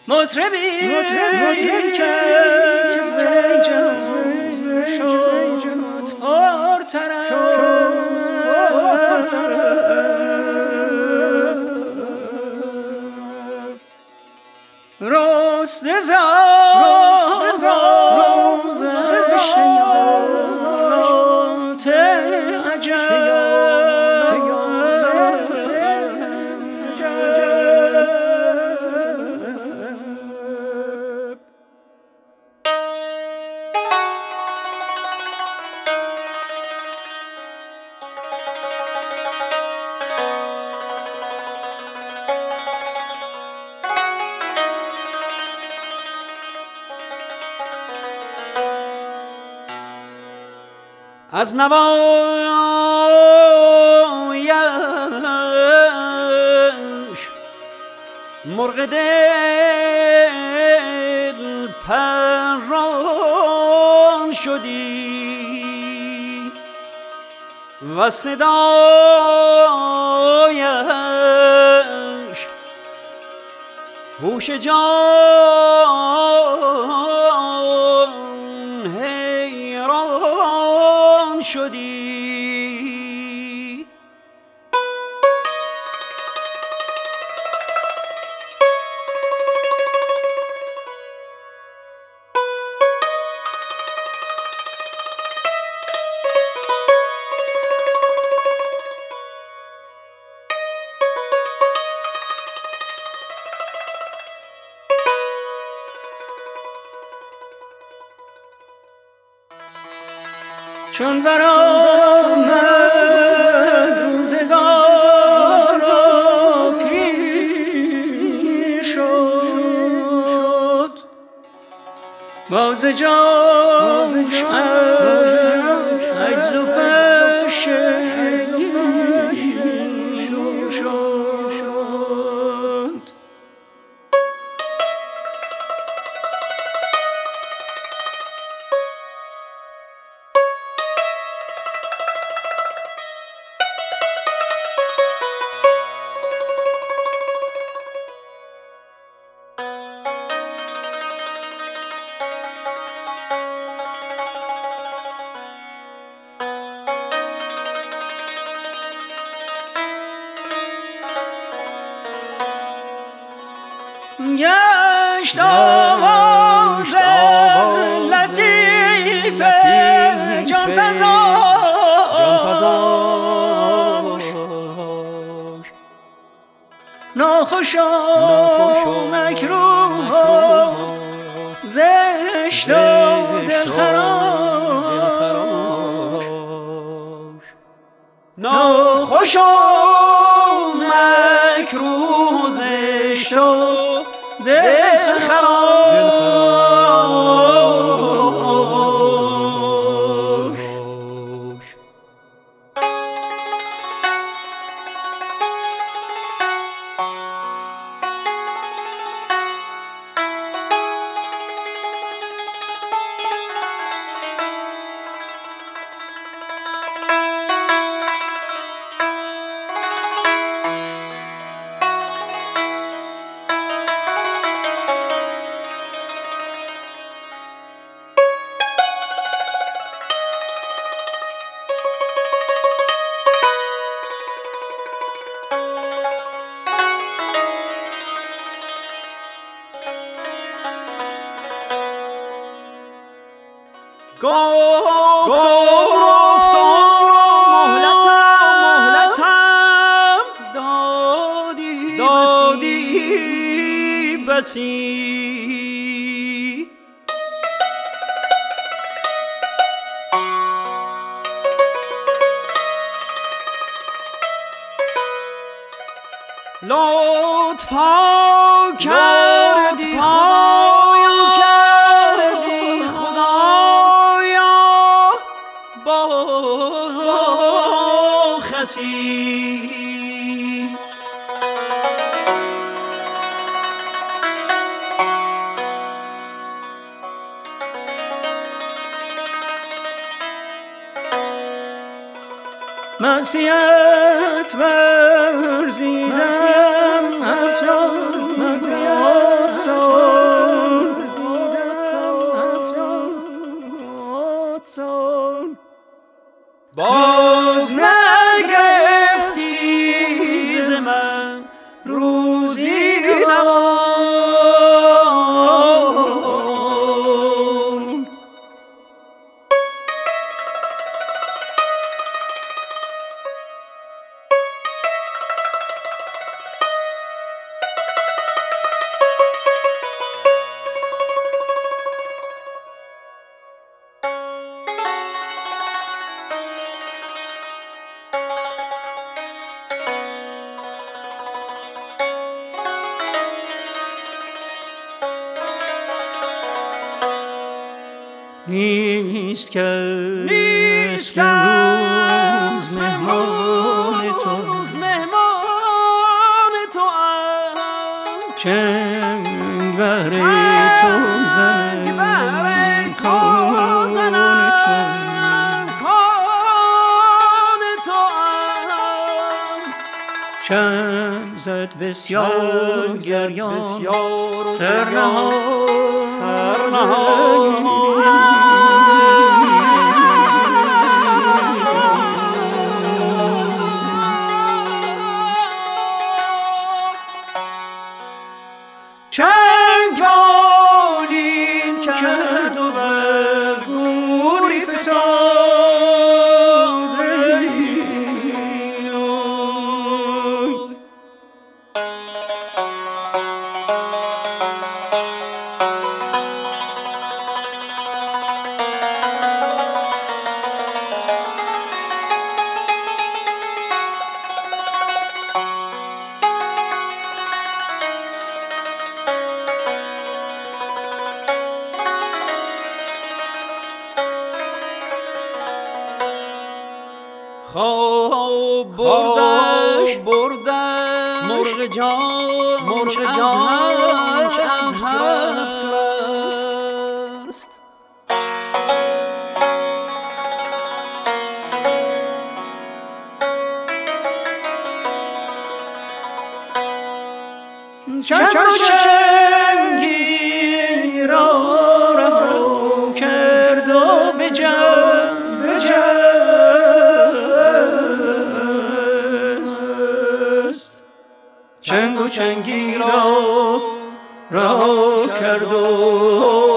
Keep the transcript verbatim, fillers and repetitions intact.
مطربی که از وی جذب شد پرطرب رست زازش شیاط عجب از نوایش مرغ دل پران شدی و صدایش هوش جان حیران شدی چون برآمد روزگار و پیر شد باز جانش از عجز و فرشگی شد گشت آواز لطیف جانفزاش ناخوش و مکروه و زشت و دلخراش ناخوش و مکروه زشت و دل خراش گفتم مهلتم دادی دادی بسی لطفا کردی معصیت ورزیدم هفتاد معصیت نیست که نیست که روز مهمان تو روز مهمان تو چنگ بر تو زنم کان تو چند زد بسیار گریان سرنهاد سرنهاد چند بالین کرد و بر گوری فتاد خواب بردش بردش مرغ جان مرغ جان که از حبس رست چند و چنگی را رها کرد و به جنگ به جنگ چنگ و چنگی را رها کرد و